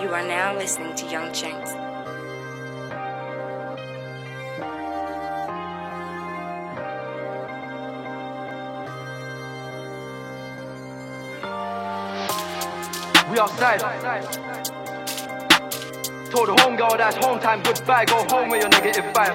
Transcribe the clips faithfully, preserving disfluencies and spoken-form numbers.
You are now listening to Young Chinks. We outside. Told the homegirl that's home time, goodbye. Go home with your negative vibe.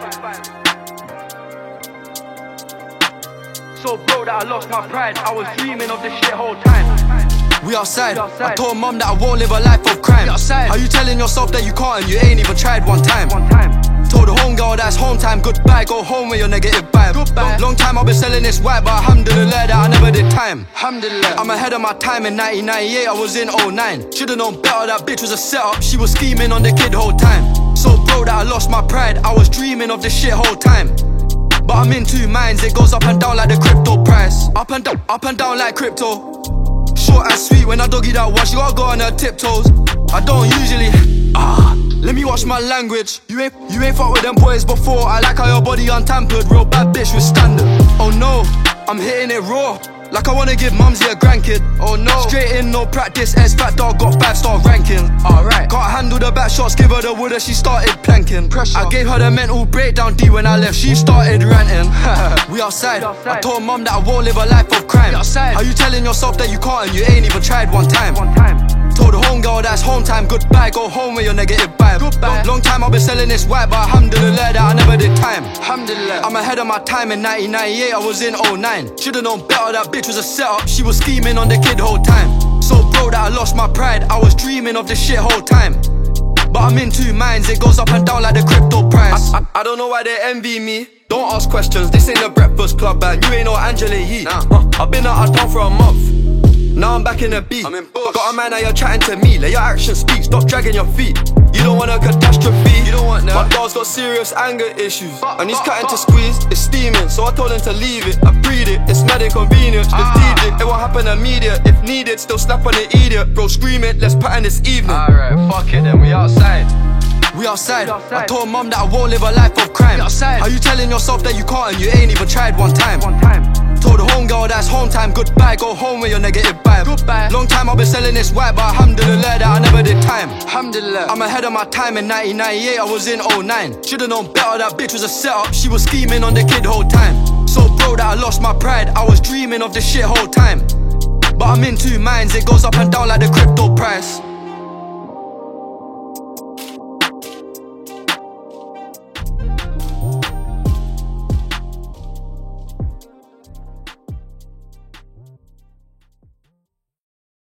So broke that I lost my pride. I was dreaming of this shit whole time. We outside. I told mum that I won't live a life of crime. How you telling yourself that you can't and you ain't even tried one time? One time. Told the homegirl that's home time, goodbye. Go home with your negative vibe. Goodbye. Long time I've been selling this white, but alhamdulillah that I never did time. Alhamdulillah. I'm ahead of my time. In nineteen ninety-eight I was in oh nine. Should've known better, that bitch was a setup. She was scheming on the kid whole time. So broke that I lost my pride. I was dreaming of this shit whole time. But I'm in two minds, it goes up and down like the crypto price. Up and down, up and down like crypto. Short and sweet when I doggy that one, she gotta go on her tiptoes. I don't usually, ah, let me watch my language. You ain't, you ain't fuck with them boys before. I like how your body untampered, real bad bitch with standard. Oh no, I'm hitting it raw, like I wanna give mumsy a grandkid. Oh no, straight in, no practice, S-Fat dog got five star ranking. Alright, can't handle the back shots, give her the wood and she started planking. Pressure. I gave her the mental breakdown D when I left, she started ranting. We outside. I told mum that I won't live a life of crime. How you telling yourself that you can't and you ain't even tried one time? One time. Told the homegirl that's home time, goodbye. Go home with your negative vibe. Goodbye. Long time I've been selling this white, but alhamdulillah that I never did time. Alhamdulillah. I'm ahead of my time. In nineteen ninety-eight I was in oh nine. Should've known better, that bitch was a setup. She was scheming on the kid whole time. So broke that I lost my pride. I was dreaming of this shit whole time. But I'm in two minds, it goes up and down like the crypto price. I, I, I don't know why they envy me. Don't ask questions, this ain't the Breakfast Club and you ain't no Angela Yee. Nah. uh, I've been out of town for a month. Now I'm back in the beat. I'm in Bush. Got a man now you're chatting to me. Let your actions speak, stop dragging your feet. You don't want a catastrophe. You don't want that. My dog's got serious anger issues, fuck, and he's fuck, cutting fuck. to squeeze. It's steaming, so I told him to leave it. I breed it, it's mad inconvenient. ah. With D J, it won't happen immediate. If needed, still slap on the idiot. Bro, scream it, let's pattern this evening. Alright, fuck it then, we outside. We outside. We outside. I told mum that I won't live a life of crime. How you telling yourself that you can't and you ain't even tried one time? One time. Told the homegirl that's home time, goodbye. Go home with your negative vibe. Goodbye. Long time I've been selling this white, but alhamdulillah that I never did time. Alhamdulillah. I'm ahead of my time. In nineteen ninety-eight I was in oh nine. Should've known better, that bitch was a setup. She was scheming on the kid whole time. So broke that I lost my pride. I was dreaming of this shit whole time. But I'm in two minds, it goes up and down like the crypto price.